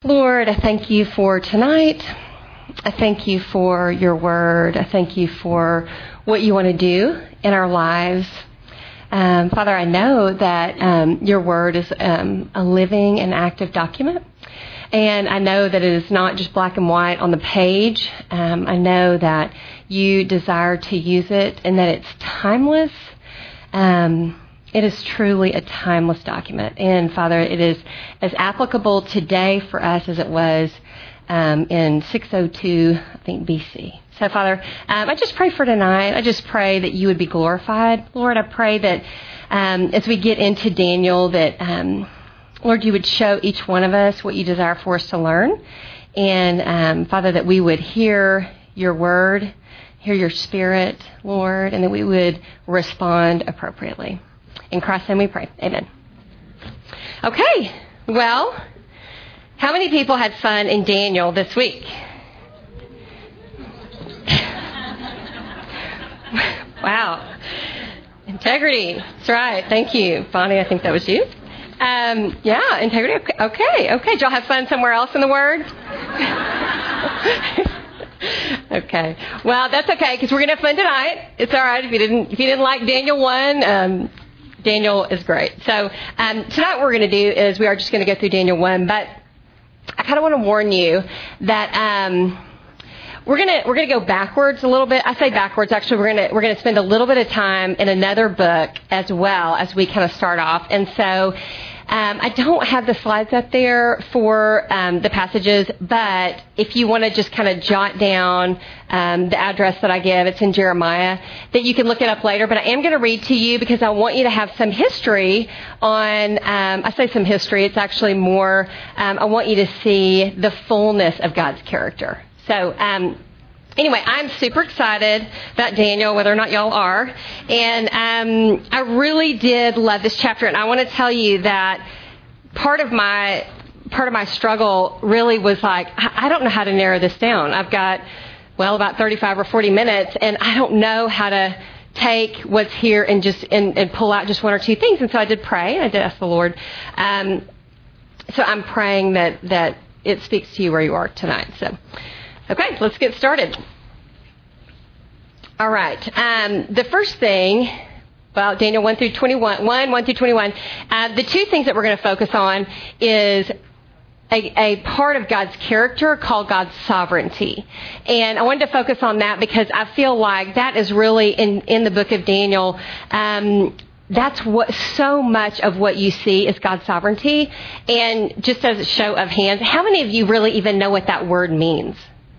Lord, I thank you for tonight. I thank you for your word. I thank you for what you want to do in our lives. Father, I know that your word is a living and active document. And I know that it is not just black and white on the page. I know that you desire to use it and that it's timeless. It is truly a timeless document. And Father, it is as applicable today for us as it was in 602, I think, BC. So Father, I just pray for tonight. I just pray that you would be glorified. Lord, I pray that as we get into Daniel, that, Lord, you would show each one of us what you desire for us to learn. And Father, that we would hear your word, hear your spirit, Lord, and that we would respond appropriately. In Christ's name we pray. Amen. Okay. Well, how many people had fun in Daniel this week? Wow. Integrity. That's right. Thank you. Bonnie, I think that was you. Yeah, integrity. Okay. Did y'all have fun somewhere else in the Word? Okay. Well, that's okay because we're going to have fun tonight. It's all right if you didn't like Daniel 1. Daniel is great. So tonight what we're going to do is we are just going to go through Daniel 1, but I kind of want to warn you that we're going to go backwards a little bit. I say backwards. Actually, we're going to spend a little bit of time in another book as well as we kind of start off. And so I don't have the slides up there for the passages, but if you want to just kind of jot down the address that I give, it's in Jeremiah, that you can look it up later. But I am going to read to you because I want you to have some history on, I say some history, it's actually more, I want you to see the fullness of God's character. So, anyway, I'm super excited about Daniel, whether or not y'all are. And I really did love this chapter. And I want to tell you that part of my struggle really was like, I don't know how to narrow this down. I've got, about 35 or 40 minutes, and I don't know how to take what's here and just and pull out just one or two things. And so I did pray. I did ask the Lord. So I'm praying that it speaks to you where you are tonight. So, okay, let's get started. All right. The first thing, Daniel 1 through 21, 1 through 21, the two things that we're going to focus on is a part of God's character called God's sovereignty. And I wanted to focus on that because I feel like that is really in the book of Daniel, that's what so much of what you see is God's sovereignty. And just as a show of hands, how many of you really even know what that word means?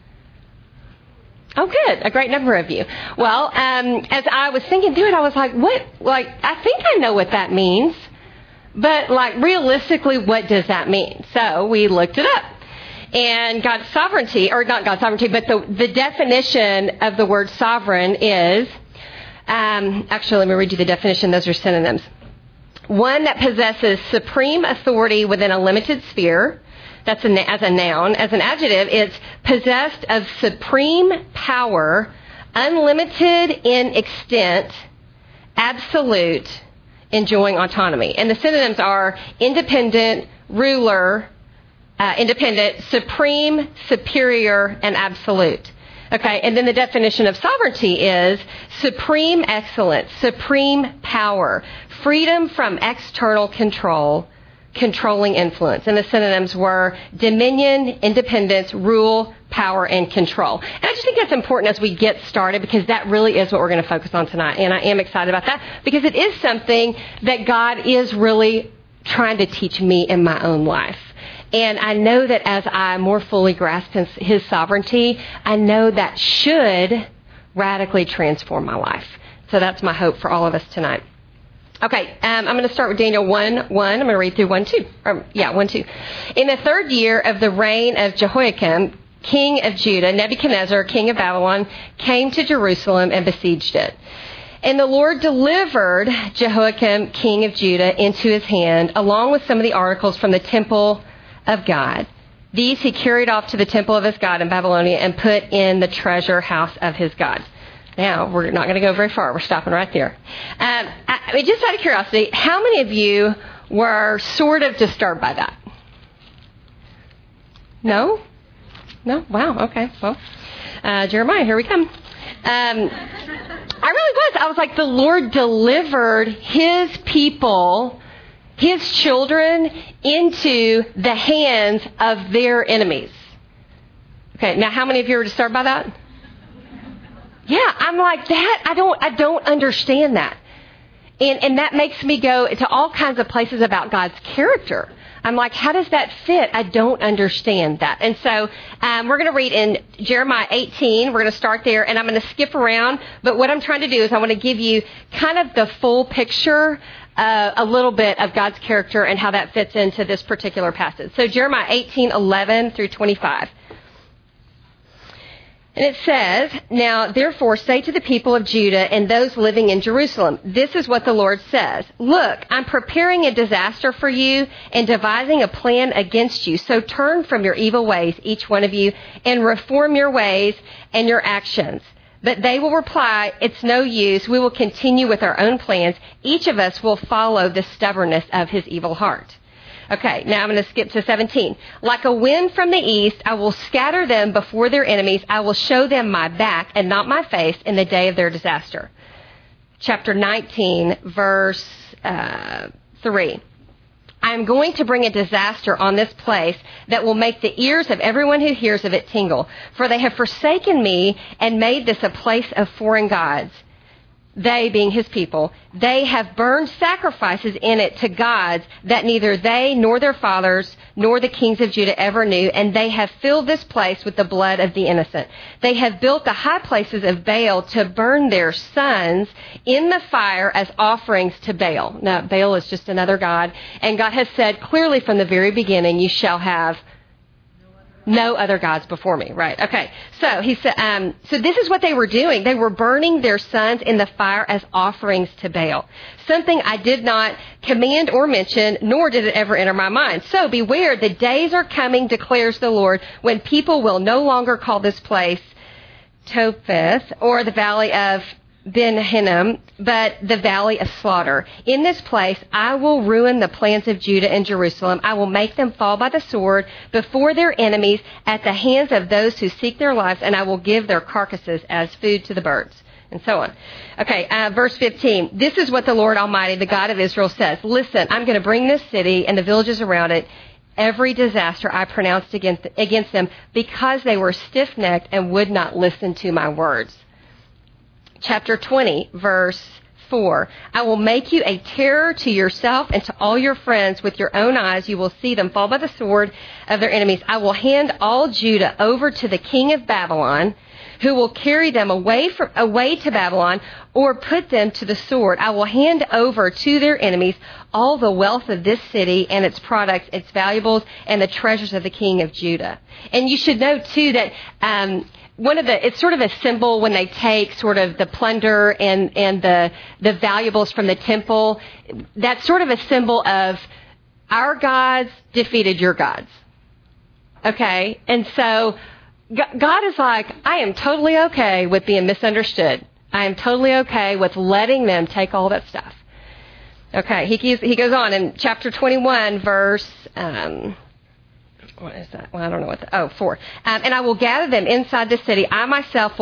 Oh, good. A great number of you. Well, as I was thinking through it, I was like, I think I know what that means. But, realistically, what does that mean? So we looked it up. And God's sovereignty, or not God's sovereignty, but the definition of the word sovereign is, actually, let me read you the definition. Those are synonyms. One that possesses supreme authority within a limited sphere. That's as a noun. As an adjective, it's possessed of supreme power, unlimited in extent, absolute, enjoying autonomy. And the synonyms are independent, ruler, independent, supreme, superior, and absolute. Okay, and then the definition of sovereignty is supreme excellence, supreme power, freedom from external control, controlling influence. And the synonyms were dominion, independence, rule, power, and control. And I just think that's important as we get started because that really is what we're going to focus on tonight. And I am excited about that because it is something that God is really trying to teach me in my own life. And I know that as I more fully grasp his sovereignty, I know that should radically transform my life. So that's my hope for all of us tonight. Okay, I'm going to start with Daniel 1:1. I'm going to read through 1:2. 1:2. In the third year of the reign of Jehoiakim, king of Judah, Nebuchadnezzar, king of Babylon, came to Jerusalem and besieged it. And the Lord delivered Jehoiakim, king of Judah, into his hand, along with some of the articles from the temple of God. These he carried off to the temple of his God in Babylonia and put in the treasure house of his God. Now, we're not going to go very far. We're stopping right there. Just out of curiosity, how many of you were sort of disturbed by that? No? No? Wow, okay. Well, Jeremiah, here we come. I really was. I was like, the Lord delivered His people, His children, into the hands of their enemies. Okay, now how many of you were disturbed by that? Yeah, I'm like that. I don't understand that. And that makes me go to all kinds of places about God's character. I'm like, how does that fit? I don't understand that. And so we're going to read in Jeremiah 18. We're going to start there, and I'm going to skip around. But what I'm trying to do is I want to give you kind of the full picture, a little bit of God's character and how that fits into this particular passage. So Jeremiah 18:11 through 25. And it says, "Now, therefore, say to the people of Judah and those living in Jerusalem, this is what the Lord says. Look, I'm preparing a disaster for you and devising a plan against you. So turn from your evil ways, each one of you, and reform your ways and your actions." But they will reply, "It's no use. We will continue with our own plans. Each of us will follow the stubbornness of his evil heart." Okay, now I'm going to skip to 17. "Like a wind from the east, I will scatter them before their enemies. I will show them my back and not my face in the day of their disaster. Chapter 19, verse 3. "I am going to bring a disaster on this place that will make the ears of everyone who hears of it tingle. For they have forsaken me and made this a place of foreign gods." They, being his people, "they have burned sacrifices in it to gods that neither they nor their fathers nor the kings of Judah ever knew, and they have filled this place with the blood of the innocent. They have built the high places of Baal to burn their sons in the fire as offerings to Baal." Now, Baal is just another god, and God has said clearly from the very beginning, "You shall have no other gods before me." Right. Okay. So he said, so this is what they were doing. They were burning their sons in the fire as offerings to Baal. Something I did not command or mention, nor did it ever enter my mind. "So beware, the days are coming, declares the Lord, when people will no longer call this place Topheth or the valley of Ben Hinnom, but the valley of slaughter. In this place, I will ruin the plans of Judah and Jerusalem. I will make them fall by the sword before their enemies at the hands of those who seek their lives, and I will give their carcasses as food to the birds." And so on. Okay, verse 15. "This is what the Lord Almighty, the God of Israel, says. Listen, I'm going to bring this city and the villages around it, every disaster I pronounced against them, because they were stiff-necked and would not listen to my words." Chapter 20, verse 4. "I will make you a terror to yourself and to all your friends. With your own eyes you will see them fall by the sword of their enemies. I will hand all Judah over to the king of Babylon, who will carry them away to Babylon or put them to the sword. I will hand over to their enemies all the wealth of this city and its products, its valuables, and the treasures of the king of Judah." And you should know, too, that it's sort of a symbol when they take sort of the plunder and the valuables from the temple. That's sort of a symbol of our gods defeated your gods. Okay? And so God is like, I am totally okay with being misunderstood. I am totally okay with letting them take all that stuff. Okay, he goes on in chapter 21, verse... what is that? Well, I don't know what 4. "And I will gather them inside the city. I myself,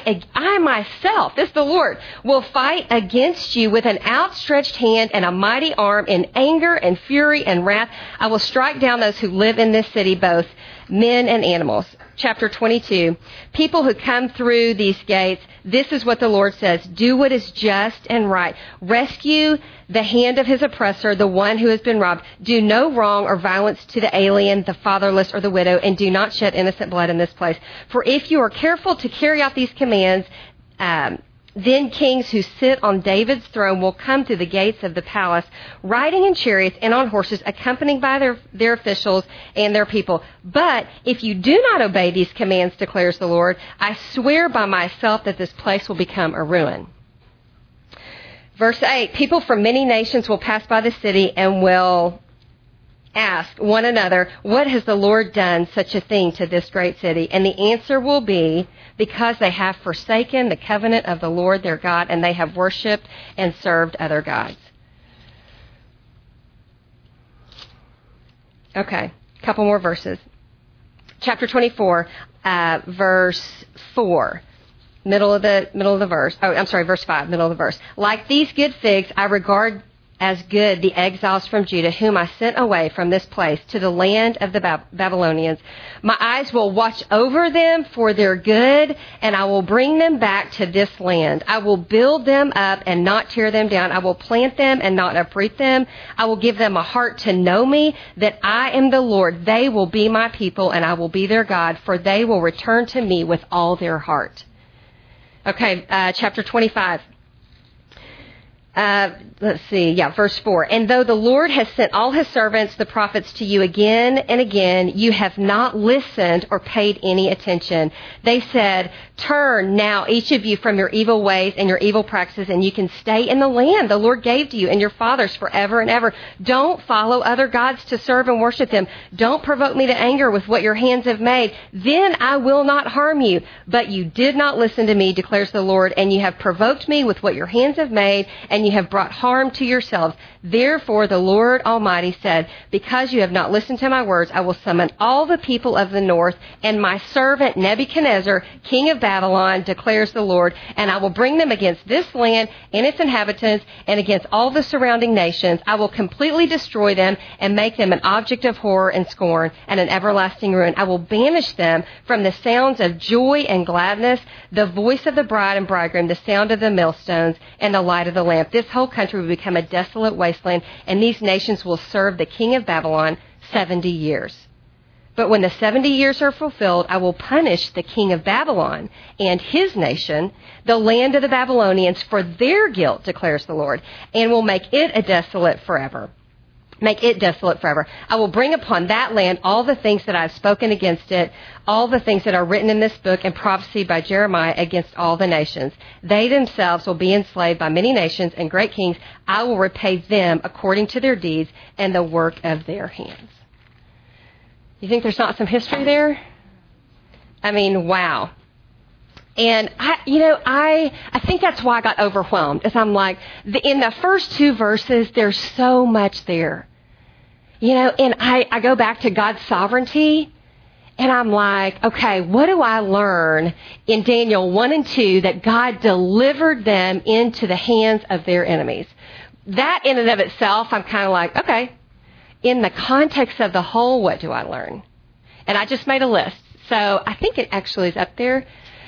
this is the Lord, will fight against you with an outstretched hand and a mighty arm in anger and fury and wrath. I will strike down those who live in this city, both men and animals." Chapter 22. "People who come through these gates, this is what the Lord says. Do what is just and right. Rescue the hand of his oppressor, the one who has been robbed. Do no wrong or violence to the alien, the fatherless, or the widow, and do not shed innocent blood in this place. For if you are careful to carry out these commands, then kings who sit on David's throne will come through the gates of the palace, riding in chariots and on horses, accompanied by their officials and their people. But if you do not obey these commands, declares the Lord, I swear by myself that this place will become a ruin." Verse 8, "People from many nations will pass by the city and will ask one another, 'What has the Lord done such a thing to this great city?' And the answer will be, because they have forsaken the covenant of the Lord their God, and they have worshipped and served other gods." Okay, a couple more verses. chapter 24, verse 4. Middle of the verse. Oh, I'm sorry, verse 5, middle of the verse. Like these good figs, I regard as good the exiles from Judah, whom I sent away from this place to the land of the Babylonians. My eyes will watch over them for their good, and I will bring them back to this land. I will build them up and not tear them down. I will plant them and not uproot them. I will give them a heart to know me, that I am the Lord. They will be my people, and I will be their God, for they will return to me with all their heart. Okay, chapter 25. Let's see. Yeah, verse 4. And though the Lord has sent all his servants, the prophets, to you again and again, you have not listened or paid any attention. They said, turn now, each of you, from your evil ways and your evil practices, and you can stay in the land the Lord gave to you and your fathers forever and ever. Don't follow other gods to serve and worship them. Don't provoke me to anger with what your hands have made. Then I will not harm you. But you did not listen to me, declares the Lord, and you have provoked me with what your hands have made, and you have brought harm to yourselves. Therefore, the Lord Almighty said, because you have not listened to my words, I will summon all the people of the north and my servant Nebuchadnezzar, king of Babylon, declares the Lord, and I will bring them against this land and its inhabitants and against all the surrounding nations. I will completely destroy them and make them an object of horror and scorn and an everlasting ruin. I will banish them from the sounds of joy and gladness, the voice of the bride and bridegroom, the sound of the millstones, and the light of the lamp. This whole country will become a desolate wasteland, and these nations will serve the king of Babylon 70 years. But when the 70 years are fulfilled, I will punish the king of Babylon and his nation, the land of the Babylonians, for their guilt, declares the Lord, and will make it desolate forever. I will bring upon that land all the things that I have spoken against it, all the things that are written in this book and prophesied by Jeremiah against all the nations. They themselves will be enslaved by many nations and great kings. I will repay them according to their deeds and the work of their hands. You think there's not some history there? I mean, wow. And I think that's why I got overwhelmed. Is I'm like, in the first two verses, there's so much there. And I go back to God's sovereignty, and I'm like, okay, what do I learn in Daniel 1 and 2 that God delivered them into the hands of their enemies? That in and of itself, I'm kind of like, okay, in the context of the whole, what do I learn? And I just made a list. So I think it actually is up there.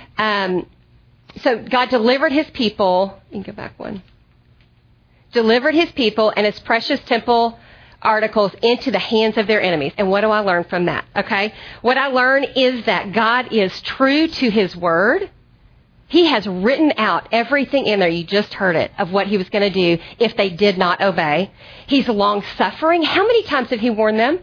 So God delivered his people. You can go back one. Delivered his people and his precious temple articles into the hands of their enemies. And what do I learn from that? Okay. What I learn is that God is true to his word. He has written out everything in there. You just heard it, of what he was going to do if they did not obey. He's long suffering. How many times did he warn them?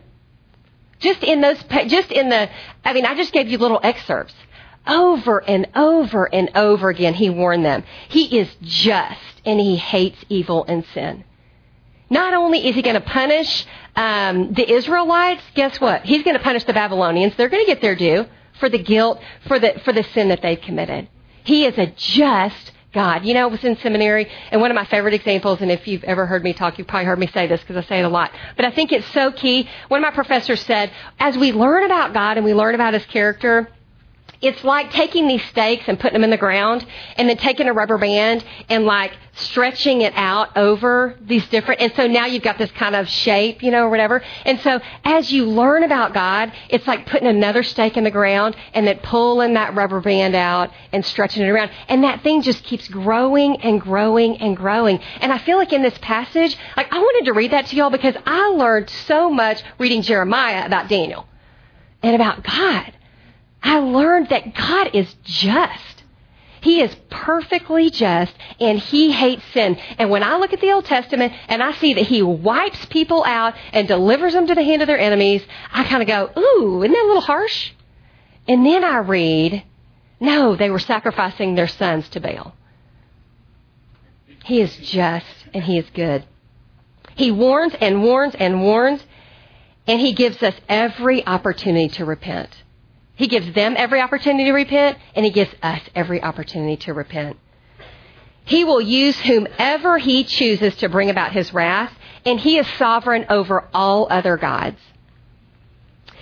I just gave you little excerpts. Over and over and over again, he warned them. He is just, and he hates evil and sin. Not only is he going to punish the Israelites, guess what? He's going to punish the Babylonians. They're going to get their due for the guilt, for the sin that they've committed. He is a just God. I was in seminary, and one of my favorite examples, and if you've ever heard me talk, you've probably heard me say this because I say it a lot, but I think it's so key. One of my professors said, as we learn about God and we learn about his character, it's like taking these stakes and putting them in the ground and then taking a rubber band and like stretching it out over these different, and so now you've got this kind of shape, or whatever. And so as you learn about God, it's like putting another stake in the ground and then pulling that rubber band out and stretching it around. And that thing just keeps growing and growing and growing. And I feel like in this passage, I wanted to read that to y'all because I learned so much reading Jeremiah about Daniel and about God. I learned that God is just. He is perfectly just, and he hates sin. And when I look at the Old Testament and I see that he wipes people out and delivers them to the hand of their enemies, I kind of go, ooh, isn't that a little harsh? And then I read, no, they were sacrificing their sons to Baal. He is just, and he is good. He warns and warns and warns, and he gives us every opportunity to repent. He gives them every opportunity to repent, and he gives us every opportunity to repent. He will use whomever he chooses to bring about his wrath, and he is sovereign over all other gods.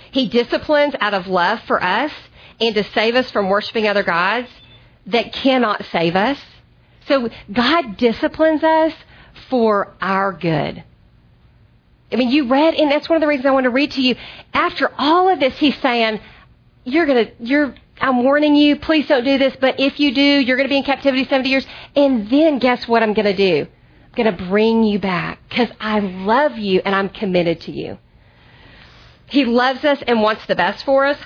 He disciplines out of love for us and to save us from worshiping other gods that cannot save us. So God disciplines us for our good. I mean, you read, and that's one of the reasons I want to read to you. After all of this, he's saying, I'm warning you, please don't do this, but if you do, you're going to be in captivity 70 years. And then guess what I'm going to do? I'm going to bring you back because I love you and I'm committed to you. He loves us and wants the best for us.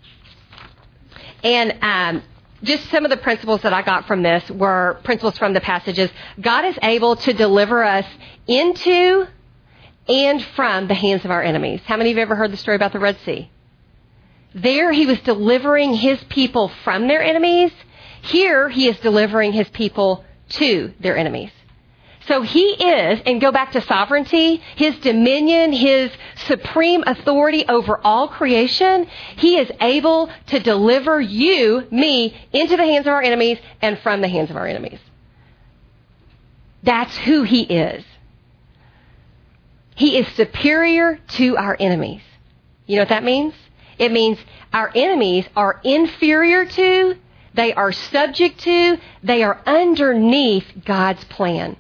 And just some of the principles that I got from this were principles from the passages. God is able to deliver us into and from the hands of our enemies. How many of you ever heard the story about the Red Sea? There he was delivering his people from their enemies. Here he is delivering his people to their enemies. So he is, and go back to sovereignty, his dominion, his supreme authority over all creation, he is able to deliver you, me, into the hands of our enemies and from the hands of our enemies. That's who he is. He is superior to our enemies. You know what that means? It means our enemies are inferior to, they are subject to, they are underneath God's plan.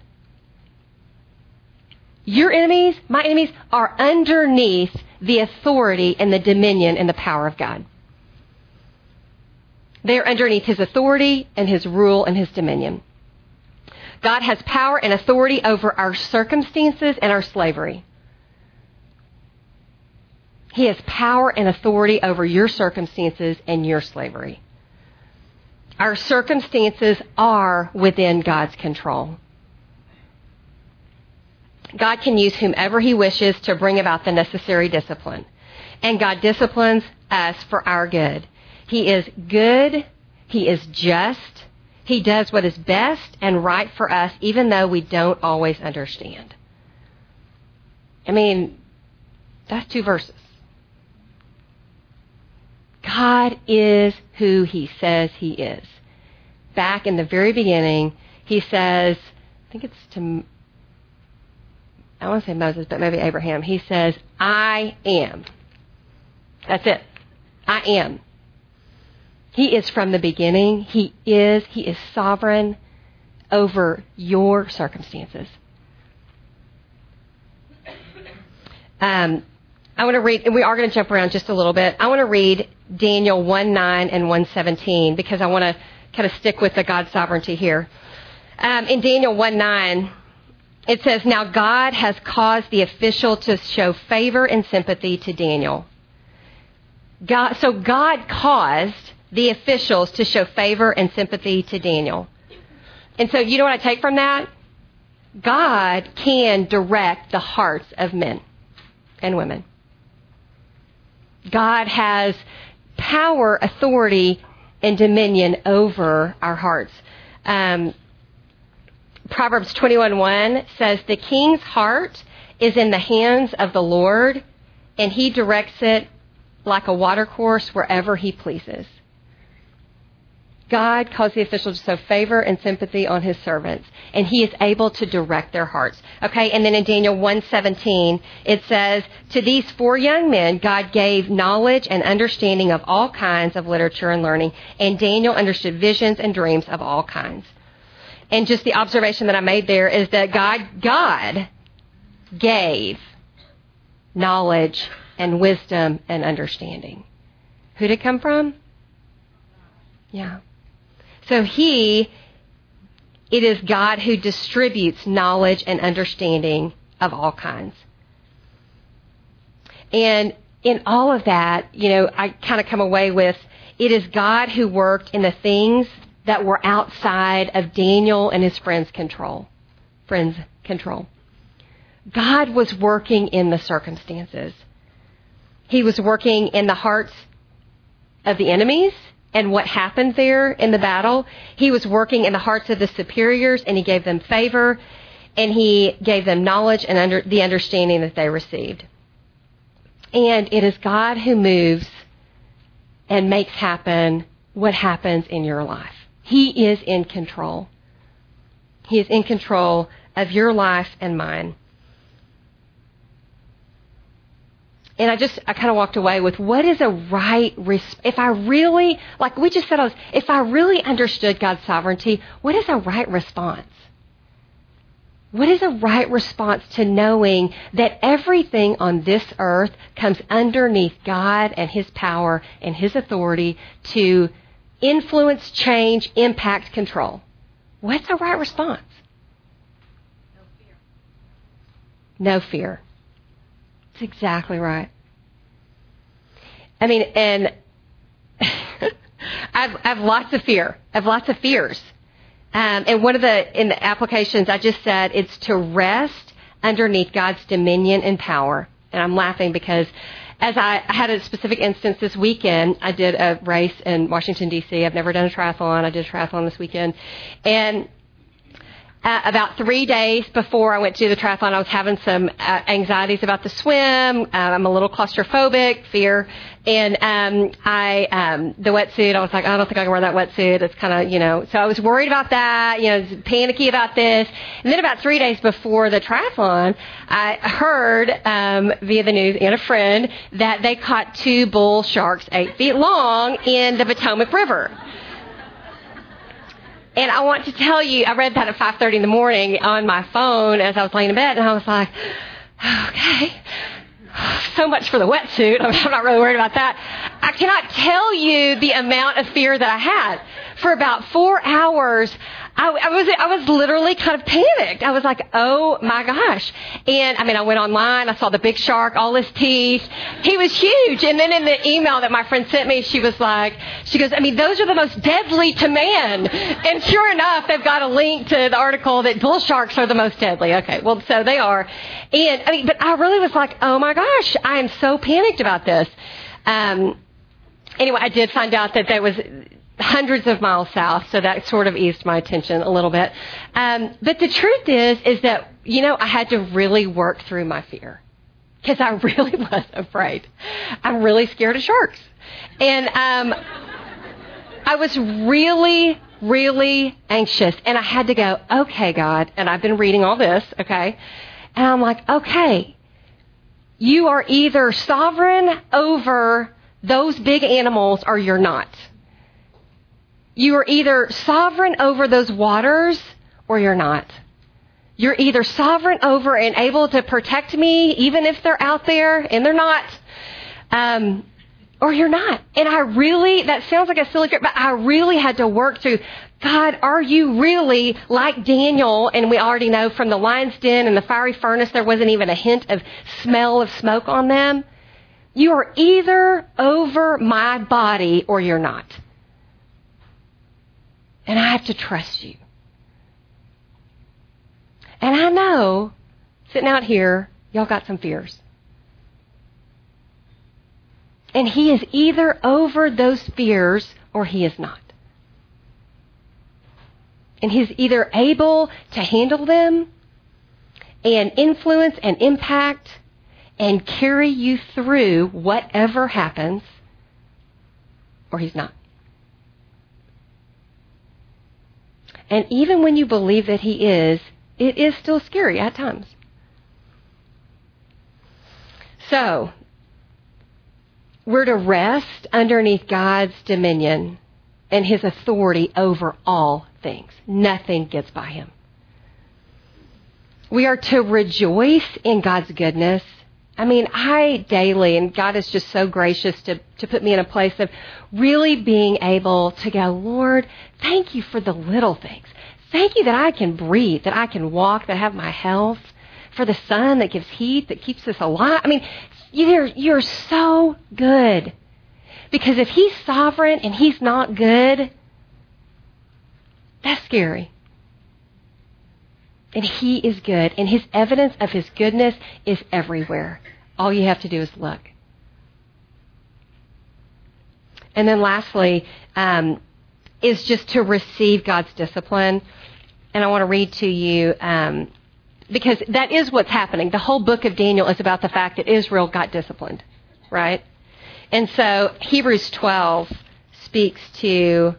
Your enemies, my enemies, are underneath the authority and the dominion and the power of God. They are underneath his authority and his rule and his dominion. God has power and authority over our circumstances and our slavery. He has power and authority over your circumstances and your slavery. Our circumstances are within God's control. God can use whomever he wishes to bring about the necessary discipline. And God disciplines us for our good. He is good. He is just. He does what is best and right for us, even though we don't always understand. I mean, that's 2 verses. God is who he says he is. Back in the very beginning, he says, I think it's to, I want to say Moses, but maybe Abraham. He says, I am. That's it. I am. He is from the beginning. He is sovereign over your circumstances. I want to read, and we are going to jump around just a little bit. I want to read Daniel 1:9 and 1:17 because I want to kind of stick with the God's sovereignty here. In Daniel 1:9, it says, now God has caused the official to show favor and sympathy to Daniel. So God caused the officials to show favor and sympathy to Daniel. And so you know what I take from that? God can direct the hearts of men and women. God has power, authority, and dominion over our hearts. Proverbs 21:1 says, the king's heart is in the hands of the Lord, and he directs it like a watercourse wherever he pleases. God caused the officials to show favor and sympathy on his servants, and he is able to direct their hearts. Okay, and then in Daniel 1:17, it says, to these 4 young men, God gave knowledge and understanding of all kinds of literature and learning, and Daniel understood visions and dreams of all kinds. And just the observation that I made there is that God gave knowledge and wisdom and understanding. Who did it come from? Yeah. So it is God who distributes knowledge and understanding of all kinds. And in all of that, I kind of come away with, it is God who worked in the things that were outside of Daniel and his friends' control. God was working in the circumstances. He was working in the hearts of the enemies and what happened there in the battle. He was working in the hearts of the superiors, and he gave them favor, and he gave them knowledge and the understanding that they received. And it is God who moves and makes happen what happens in your life. He is in control. He is in control of your life and mine. And I kind of walked away with what is a right, if I really, like we just said, if I really understood God's sovereignty, what is a right response? What is a right response to knowing that everything on this earth comes underneath God and His power and His authority to influence, change, impact, control? What's a right response? No fear. No fear. That's exactly right. I mean, and I've lots of fear. I have lots of fears. And in the applications, I just said it's to rest underneath God's dominion and power. And I'm laughing because as I had a specific instance this weekend, I did a race in Washington, D.C. I've never done a triathlon. I did a triathlon this weekend. And about 3 days before I went to the triathlon, I was having some anxieties about the swim. I'm a little claustrophobic, fear. And the wetsuit, I was like, I don't think I can wear that wetsuit. It's kind of, so I was worried about that, panicky about this. And then about 3 days before the triathlon, I heard via the news and a friend that they caught 2 bull sharks 8 feet long in the Potomac River. And I want to tell you, I read that at 5:30 in the morning on my phone as I was laying in bed, and I was like, okay, so much for the wetsuit. I'm not really worried about that. I cannot tell you the amount of fear that I had. For about 4 hours, I was literally kind of panicked. I was like, oh my gosh. And I went online, I saw the big shark, all his teeth. He was huge. And then in the email that my friend sent me, she goes, those are the most deadly to man. And sure enough, they've got a link to the article that bull sharks are the most deadly. Okay, well, so they are. And but I really was like, oh my gosh, I am so panicked about this. Anyway, I did find out that there was hundreds of miles south, so that sort of eased my attention a little bit. But the truth is that, I had to really work through my fear because I really was afraid. I'm really scared of sharks. And I was really, really anxious, and I had to go, okay, God, and I've been reading all this, okay? And I'm like, okay, you are either sovereign over those big animals or you're not. You are either sovereign over those waters or you're not. You're either sovereign over and able to protect me even if they're out there and they're not, or you're not. And that sounds like a silly trick, but I really had to work through, God, are you really like Daniel? And we already know from the lion's den and the fiery furnace, there wasn't even a hint of smell of smoke on them. You are either over my body or you're not. And I have to trust you. And I know, sitting out here, y'all got some fears. And He is either over those fears or He is not. And He's either able to handle them and influence and impact and carry you through whatever happens, or He's not. And even when you believe that He is, it is still scary at times. So, we're to rest underneath God's dominion and His authority over all things. Nothing gets by Him. We are to rejoice in God's goodness. I daily, and God is just so gracious to put me in a place of really being able to go, Lord, thank you for the little things. Thank you that I can breathe, that I can walk, that I have my health, for the sun that gives heat, that keeps us alive. You're so good. Because if He's sovereign and He's not good, that's scary. And He is good. And His evidence of His goodness is everywhere. All you have to do is look. And then lastly, is just to receive God's discipline. And I want to read to you, because that is what's happening. The whole book of Daniel is about the fact that Israel got disciplined, right? And so Hebrews 12 speaks to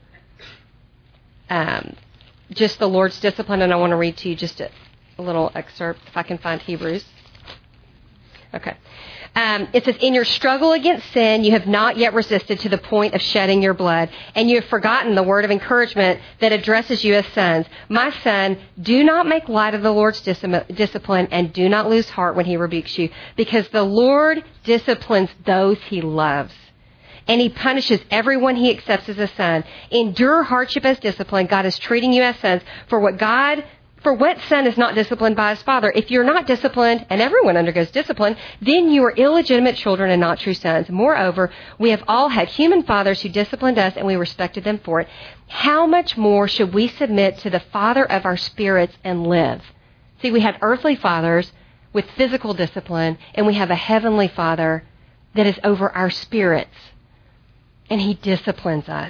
just the Lord's discipline, and I want to read to you just a little excerpt, if I can find Hebrews. Okay. It says, in your struggle against sin, you have not yet resisted to the point of shedding your blood, and you have forgotten the word of encouragement that addresses you as sons. My son, do not make light of the Lord's discipline, and do not lose heart when he rebukes you, because the Lord disciplines those he loves, and he punishes everyone he accepts as a son. Endure hardship as discipline. God is treating you as sons. For what son is not disciplined by his father? If you're not disciplined, and everyone undergoes discipline, then you are illegitimate children and not true sons. Moreover, we have all had human fathers who disciplined us, and we respected them for it. How much more should we submit to the Father of our spirits and live? See, we have earthly fathers with physical discipline, and we have a heavenly Father that is over our spirits, and he disciplines us.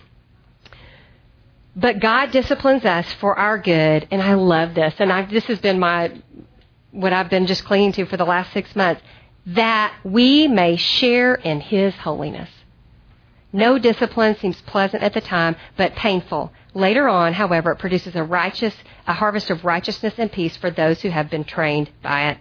But God disciplines us for our good, and I love this. And this has been what I've been just clinging to for the last 6 months, that we may share in his holiness. No discipline seems pleasant at the time, but painful. Later on, however, it produces a harvest of righteousness and peace for those who have been trained by it.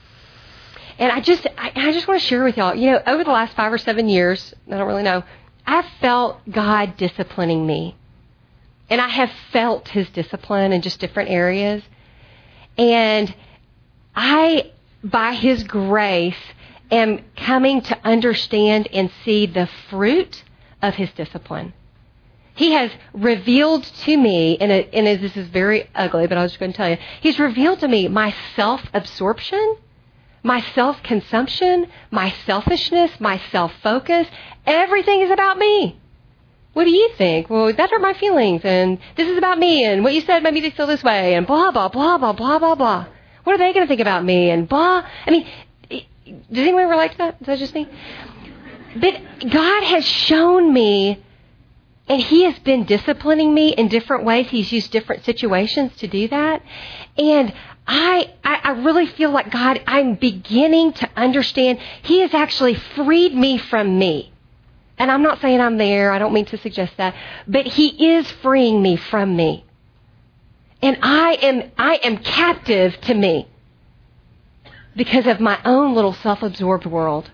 And I just want to share with y'all, over the last 5 or 7 years, I don't really know, I've felt God disciplining me. And I have felt his discipline in just different areas. And I, by his grace, am coming to understand and see the fruit of his discipline. He has revealed to me, and this is very ugly, but I was just going to tell you, he's revealed to me my self-absorption, my self-consumption, my selfishness, my self-focus. Everything is about me. What do you think? Well, that hurt my feelings, and this is about me, and what you said made me feel this way, and blah, blah, blah, blah, blah, blah, blah. What are they going to think about me, and blah. I mean, does anyone relate to that? Is that just me? But God has shown me, and he has been disciplining me in different ways. He's used different situations to do that. And I really feel like God, I'm beginning to understand he has actually freed me from me. And I'm not saying I'm there. I don't mean to suggest that. But he is freeing me from me. And I am captive to me because of my own little self-absorbed world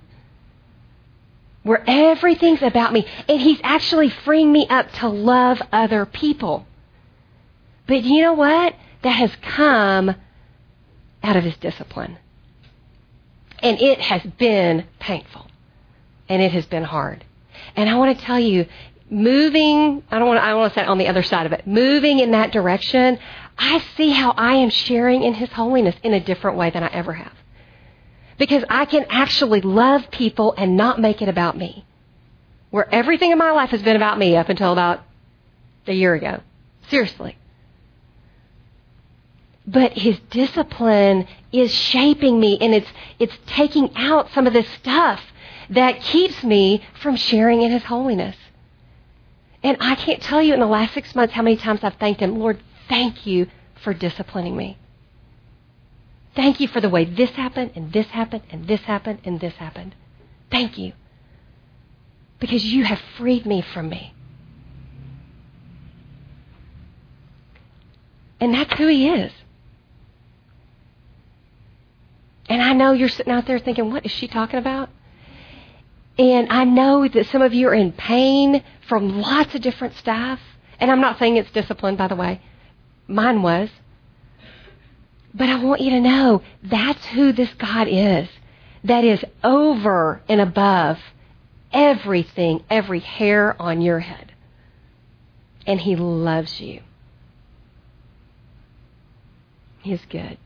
where everything's about me. And he's actually freeing me up to love other people. But you know what? That has come out of his discipline. And it has been painful. And it has been hard. And I want to tell you, moving, I want to say on the other side of it, moving in that direction, I see how I am sharing in his holiness in a different way than I ever have. Because I can actually love people and not make it about me. Where everything in my life has been about me up until about a year ago. Seriously. But his discipline is shaping me, and it's taking out some of this stuff that keeps me from sharing in his holiness. And I can't tell you in the last 6 months how many times I've thanked him, Lord, thank you for disciplining me. Thank you for the way this happened, and this happened, and this happened, and this happened. Thank you. Because you have freed me from me. And that's who he is. And I know you're sitting out there thinking, what is she talking about? And I know that some of you are in pain from lots of different stuff. And I'm not saying it's discipline, by the way. Mine was. But I want you to know that's who this God is. That is over and above everything, every hair on your head. And he loves you. He's good.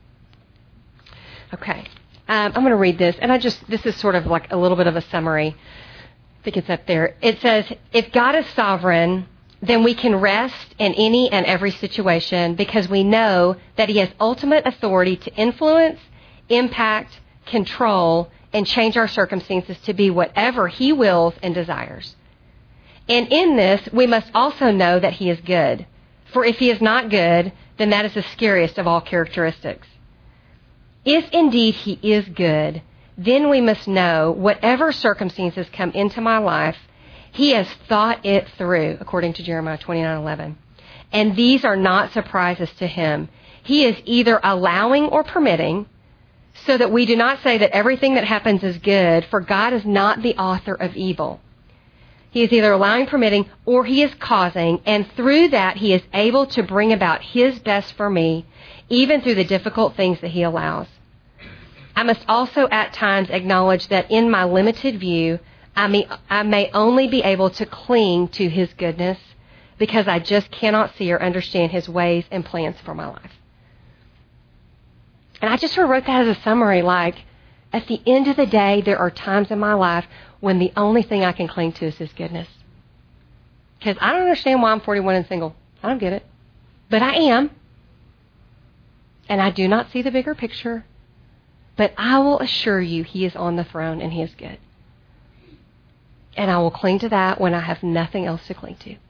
Okay. I'm going to read this, and this is sort of like a little bit of a summary. I think it's up there. It says, if God is sovereign, then we can rest in any and every situation because we know that he has ultimate authority to influence, impact, control, and change our circumstances to be whatever he wills and desires. And in this, we must also know that he is good. For if he is not good, then that is the scariest of all characteristics. If indeed he is good, then we must know whatever circumstances come into my life, he has thought it through, according to Jeremiah 29:11. And these are not surprises to him. He is either allowing or permitting so that we do not say that everything that happens is good, for God is not the author of evil. He is either allowing, permitting, or he is causing, and through that he is able to bring about his best for me, even through the difficult things that he allows. I must also at times acknowledge that in my limited view, I may only be able to cling to his goodness because I just cannot see or understand his ways and plans for my life. And I just sort of wrote that as a summary, like, at the end of the day, there are times in my life when the only thing I can cling to is his goodness. Because I don't understand why I'm 41 and single. I don't get it. But I am. And I do not see the bigger picture. But I will assure you he is on the throne and he is good. And I will cling to that when I have nothing else to cling to.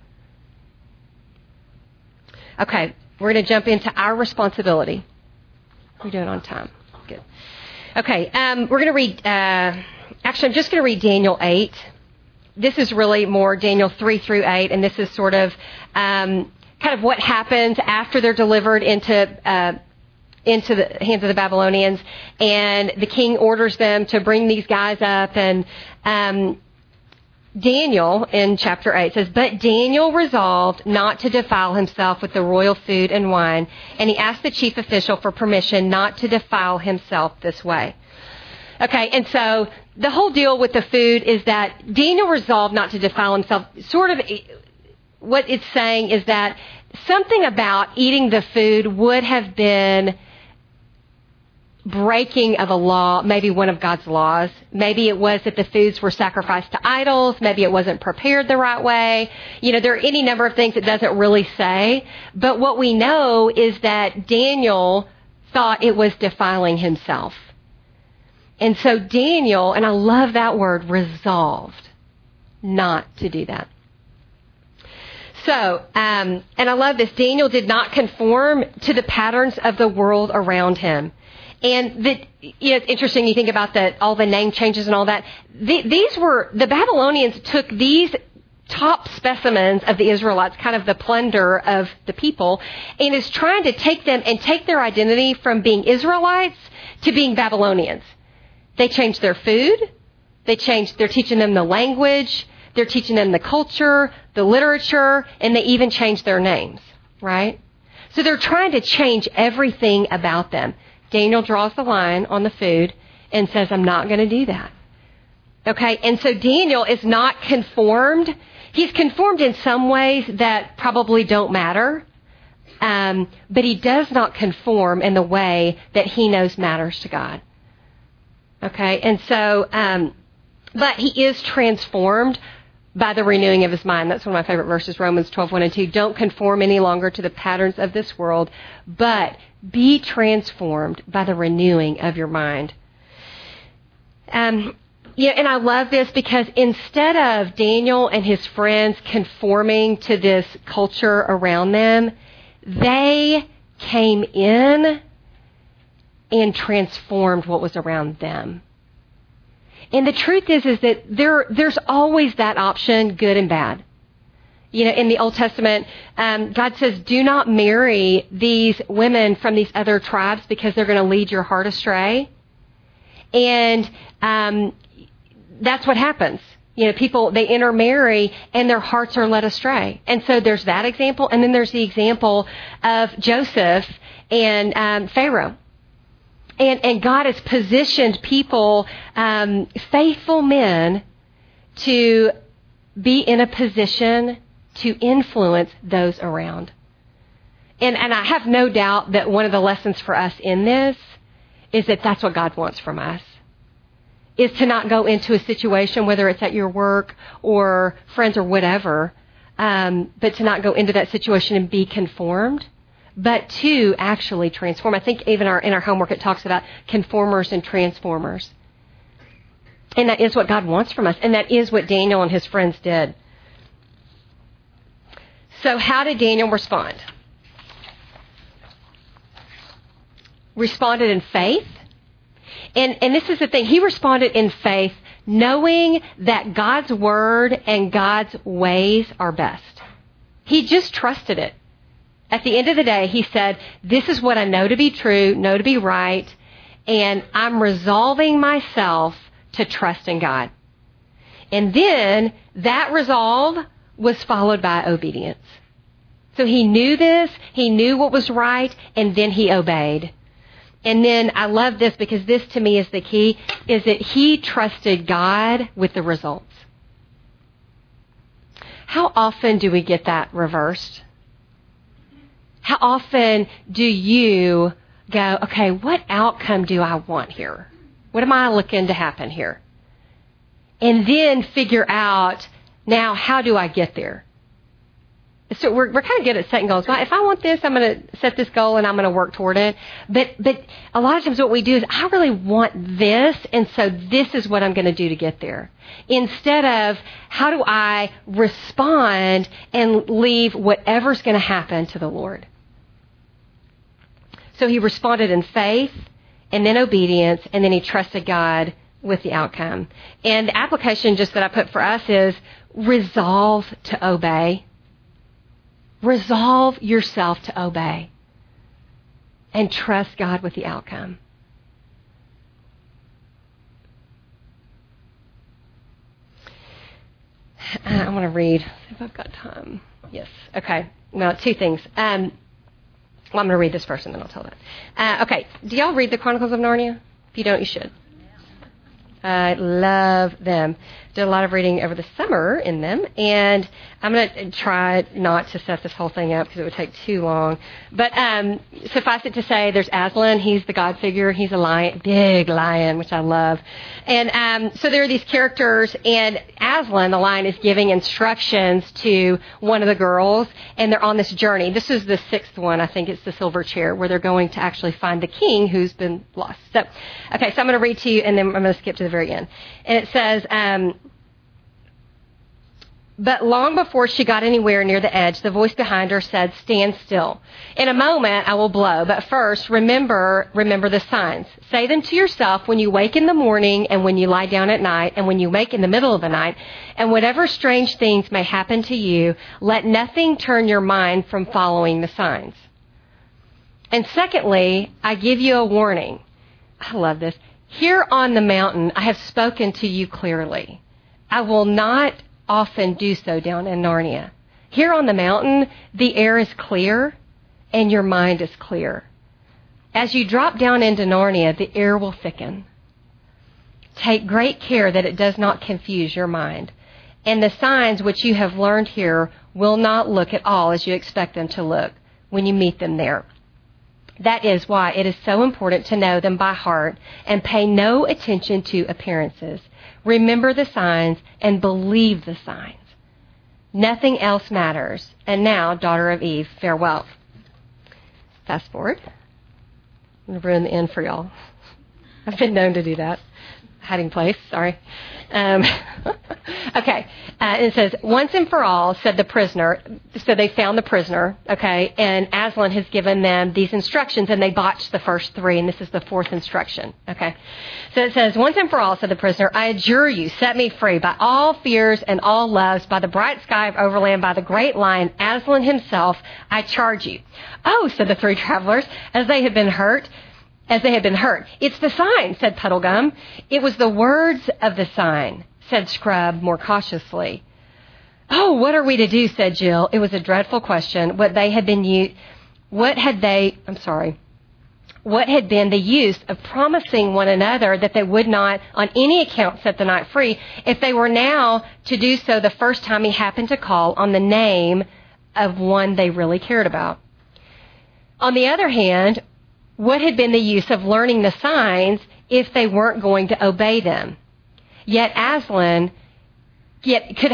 Okay, we're going to jump into our responsibility. We're doing on time. Good. Okay, we're going to read, actually I'm just going to read Daniel 8. This is really more Daniel 3 through 8, and this is sort of kind of what happens after they're delivered into the hands of the Babylonians, and the king orders them to bring these guys up, and Daniel in chapter 8 says, "But Daniel resolved not to defile himself with the royal food and wine, and he asked the chief official for permission not to defile himself this way." Okay, and so the whole deal with the food is that Daniel resolved not to defile himself. Sort of what it's saying is that something about eating the food would have been breaking of a law, maybe one of God's laws. Maybe it was that the foods were sacrificed to idols. Maybe it wasn't prepared the right way. You know, there are any number of things it doesn't really say. But what we know is that Daniel thought it was defiling himself. And so Daniel, and I love that word, resolved not to do that. So, and I love this, Daniel did not conform to the patterns of the world around him. And it's interesting, you think about all the name changes and all that. The Babylonians took these top specimens of the Israelites, kind of the plunder of the people, and is trying to take them and take their identity from being Israelites to being Babylonians. They changed their food. They're teaching them the language. They're teaching them the culture, the literature, and they even changed their names, right? So they're trying to change everything about them. Daniel draws the line on the food and says, I'm not going to do that. Okay, and so Daniel is not conformed. He's conformed in some ways that probably don't matter, but he does not conform in the way that he knows matters to God. Okay, and so, but he is transformed by the renewing of his mind. That's one of my favorite verses, Romans 12:1 and 2. Don't conform any longer to the patterns of this world, but be transformed by the renewing of your mind. And I love this because instead of Daniel and his friends conforming to this culture around them, they came in and transformed what was around them. And the truth is that there's always that option, good and bad. You know, in the Old Testament, God says, do not marry these women from these other tribes because they're going to lead your heart astray. And that's what happens. You know, people, they intermarry and their hearts are led astray. And so there's that example. And then there's the example of Joseph and Pharaoh. And God has positioned people, faithful men, to be in a position to influence those around. And I have no doubt that one of the lessons for us in this is that that's what God wants from us, is to not go into a situation, whether it's at your work or friends or whatever, but to not go into that situation and be conformed, but to actually transform. I think even in our homework it talks about conformers and transformers. And that is what God wants from us, and that is what Daniel and his friends did. So how did Daniel respond? Responded in faith. And this is the thing. He responded in faith, knowing that God's word and God's ways are best. He just trusted it. At the end of the day, he said, this is what I know to be true, know to be right, And I'm resolving myself to trust in God. And then that resolve was followed by obedience. So he knew this, he knew what was right, and then he obeyed. And then I love this because this to me is the key, is that he trusted God with the results. How often do we get that reversed? How often do you go, okay, what outcome do I want here? What am I looking to happen here? And then figure out, now, how do I get there? So we're kind of good at setting goals. If I want this, I'm going to set this goal and I'm going to work toward it. But a lot of times what we do is, I really want this, and so this is what I'm going to do to get there. Instead of, how do I respond and leave whatever's going to happen to the Lord? So he responded in faith and then obedience, and then he trusted God with the outcome. And the application just that I put for us is resolve to obey. Resolve yourself to obey and trust God with the outcome. I want to read, if I've got time. Yes. Okay. Well, two things. I'm going to read this first and then I'll tell that. Okay. Do y'all read the Chronicles of Narnia? If you don't, you should. I love them. Did a lot of reading over the summer in them, and I'm going to try not to set this whole thing up because it would take too long. But suffice it to say, there's Aslan. He's the God figure. He's a lion, big lion, which I love. And so there are these characters, and Aslan, the lion, is giving instructions to one of the girls, and they're on this journey. This is the sixth one. I think it's the silver chair, where they're going to actually find the king who's been lost. So, okay, so I'm going to read to you, and then I'm going to skip to the very end. And it says, but long before she got anywhere near the edge, the voice behind her said, "Stand still. In a moment I will blow, but first remember the signs. Say them to yourself when you wake in the morning and when you lie down at night and when you wake in the middle of the night. And whatever strange things may happen to you, let nothing turn your mind from following the signs. And secondly, I give you a warning." I love this. "Here on the mountain I have spoken to you clearly. I will not often do so down in Narnia. Here on the mountain, the air is clear and your mind is clear. As you drop down into Narnia, the air will thicken. Take great care that it does not confuse your mind. And the signs which you have learned here will not look at all as you expect them to look when you meet them there. That is why it is so important to know them by heart and pay no attention to appearances. Remember the signs and believe the signs. Nothing else matters. And now, daughter of Eve, farewell." Fast forward. I'm going to ruin the end for y'all. I've been known to do that. Hiding place, sorry. Okay. It says, "Once and for all," said the prisoner. So they found the prisoner, okay, and Aslan has given them these instructions, and they botched the first three, and this is the fourth instruction, okay. So it says, "Once and for all," said the prisoner, "I adjure you, set me free by all fears and all loves, by the bright sky of Overland, by the great lion, Aslan himself, I charge you." "Oh," said the three travelers, as they had been hurt. "It's the sign," said Puddlegum. "It was the words of the sign," said Scrub more cautiously. "Oh, what are we to do?" said Jill. It was a dreadful question. What had been the use of promising one another that they would not on any account set the knight free if they were now to do so the first time he happened to call on the name of one they really cared about? On the other hand, what had been the use of learning the signs if they weren't going to obey them? Yet could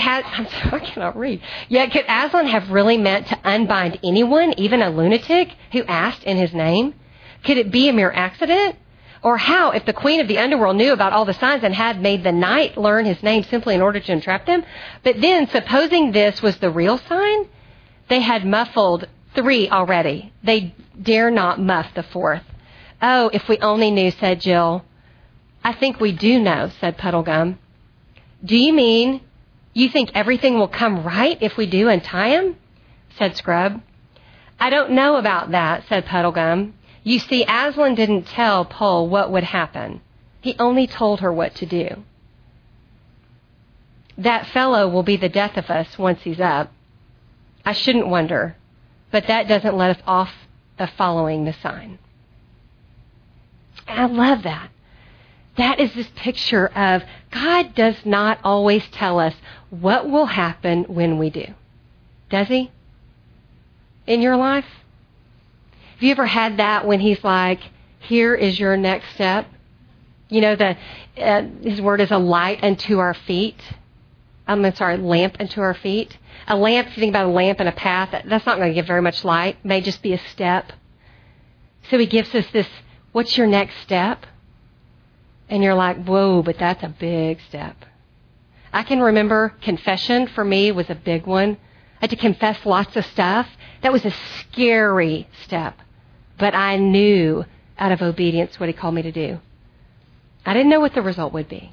Aslan have really meant to unbind anyone, even a lunatic, who asked in his name? Could it be a mere accident? Or how, if the queen of the underworld knew about all the signs and had made the knight learn his name simply in order to entrap them? But then, supposing this was the real sign, they had muffled 3 already. They dare not muff the 4th. "Oh, if we only knew," said Jill. "I think we do know," said Puddlegum. "Do you mean you think everything will come right if we do untie him?" said Scrub. "I don't know about that," said Puddlegum. You see, Aslan didn't tell Pole what would happen. He only told her what to do. That fellow will be the death of us once he's up. I shouldn't wonder, but that doesn't let us off of following the sign. And I love that. That is this picture of God does not always tell us what will happen when we do. Does he? In your life? Have you ever had that when he's like, here is your next step? You know, his word is a light unto our feet. Lamp unto our feet. A lamp, if you think about a lamp and a path, that's not going to give very much light. It may just be a step. So he gives us this, what's your next step? And you're like, whoa, but that's a big step. I can remember confession for me was a big one. I had to confess lots of stuff. That was a scary step. But I knew out of obedience what he called me to do. I didn't know what the result would be.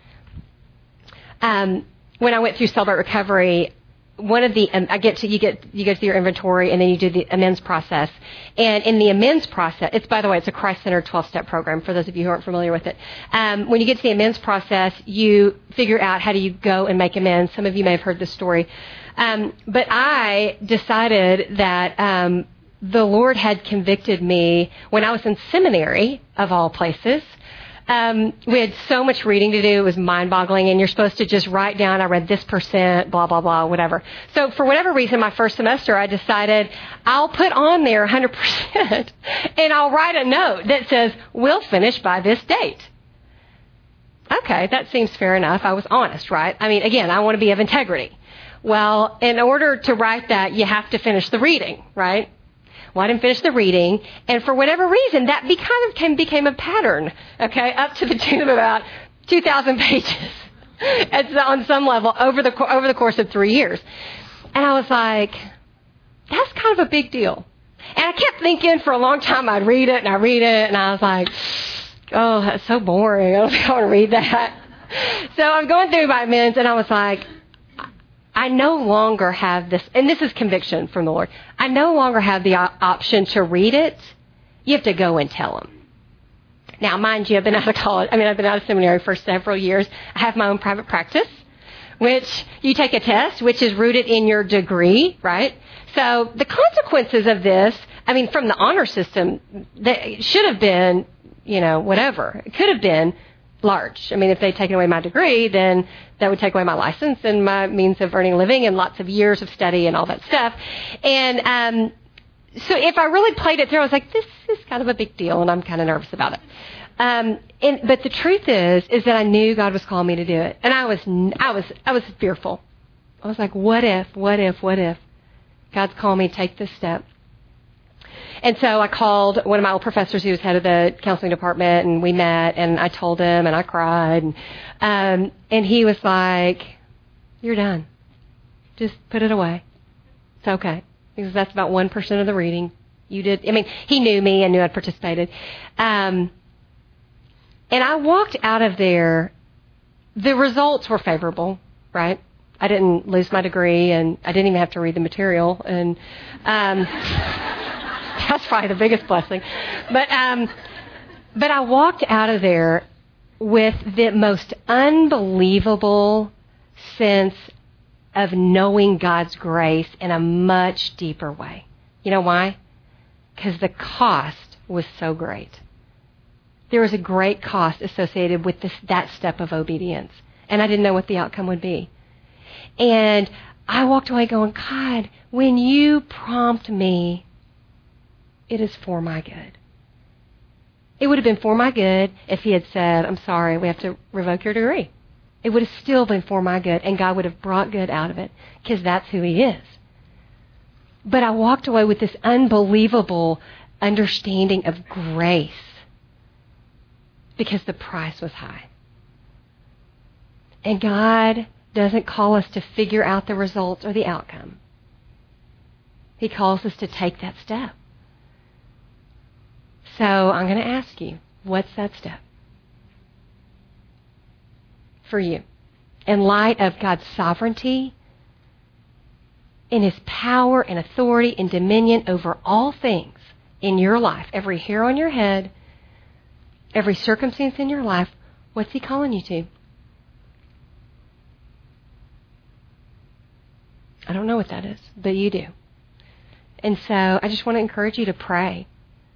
When I went through Celebrate Recovery, one of the you go through your inventory and then you do the amends process. And in the amends process, it's a Christ-centered 12-step program for those of you who aren't familiar with it. When you get to the amends process, you figure out how do you go and make amends. Some of you may have heard this story. But I decided that the Lord had convicted me when I was in seminary, of all places. We had so much reading to do. It was mind-boggling, and you're supposed to just write down, I read this %, blah, blah, blah, whatever. So for whatever reason, my first semester, I decided I'll put on there 100%, and I'll write a note that says, we'll finish by this date. Okay, that seems fair enough. I was honest, right? I mean, again, I want to be of integrity. Well, in order to write that, you have to finish the reading, right? Well, I didn't finish the reading, and for whatever reason, that became a pattern, okay, up to the tune of about 2,000 pages on some level over the course of 3 years. And I was like, that's kind of a big deal. And I kept thinking for a long time I'd read it, and I was like, oh, that's so boring. I don't think I want to read that. So I'm going through my amends, and I was like, I no longer have this, and this is conviction from the Lord. I no longer have the option to read it. You have to go and tell them. Now, mind you, I've been out of seminary for several years. I have my own private practice, which you take a test, which is rooted in your degree, right? So the consequences of this, from the honor system, they should have been, whatever. It could have been large. If they'd taken away my degree, then that would take away my license and my means of earning a living and lots of years of study and all that stuff. And so if I really played it through, I was like, this is kind of a big deal, and I'm kind of nervous about it. But the truth is that I knew God was calling me to do it, and I was fearful. I was like, what if God's calling me to take this step? And so I called one of my old professors who was head of the counseling department, and we met, and I told him, and I cried. And he was like, you're done. Just put it away. It's okay. Because that's about 1% of the reading. You did. He knew me and knew I'd participated. And I walked out of there. The results were favorable, right? I didn't lose my degree, and I didn't even have to read the material. And that's probably the biggest blessing. But I walked out of there with the most unbelievable sense of knowing God's grace in a much deeper way. You know why? Because the cost was so great. There was a great cost associated with that step of obedience. And I didn't know what the outcome would be. And I walked away going, God, when you prompt me, it is for my good. It would have been for my good if he had said, I'm sorry, we have to revoke your degree. It would have still been for my good, and God would have brought good out of it, because that's who he is. But I walked away with this unbelievable understanding of grace, because the price was high. And God doesn't call us to figure out the results or the outcome. He calls us to take that step. So I'm going to ask you, what's that step for you? In light of God's sovereignty, in his power and authority and dominion over all things in your life, every hair on your head, every circumstance in your life, what's He calling you to? I don't know what that is, but you do. And so I just want to encourage you to pray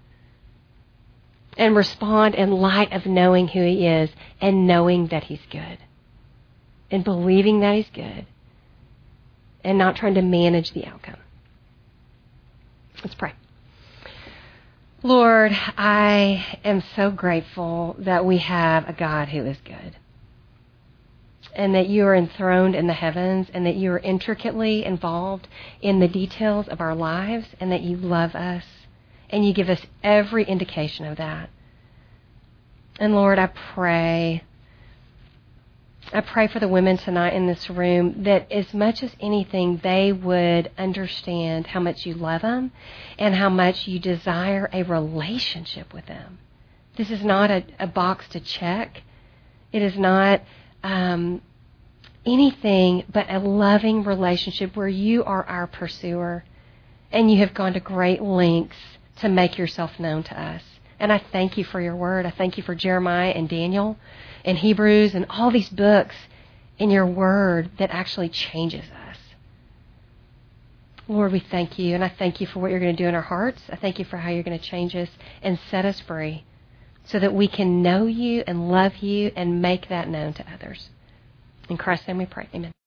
and respond in light of knowing who He is and knowing that He's good and believing that He's good and not trying to manage the outcome. Let's pray. Lord, I am so grateful that we have a God who is good and that You are enthroned in the heavens and that You are intricately involved in the details of our lives and that You love us and You give us every indication of that. And Lord, I pray for the women tonight in this room that as much as anything, they would understand how much You love them and how much You desire a relationship with them. This is not a box to check. It is not anything but a loving relationship where You are our pursuer and You have gone to great lengths to make Yourself known to us. And I thank You for Your word. I thank You for Jeremiah and Daniel and Hebrews and all these books in Your word that actually changes us. Lord, we thank You, and I thank You for what You're going to do in our hearts. I thank You for how You're going to change us and set us free so that we can know You and love You and make that known to others. In Christ's name we pray. Amen.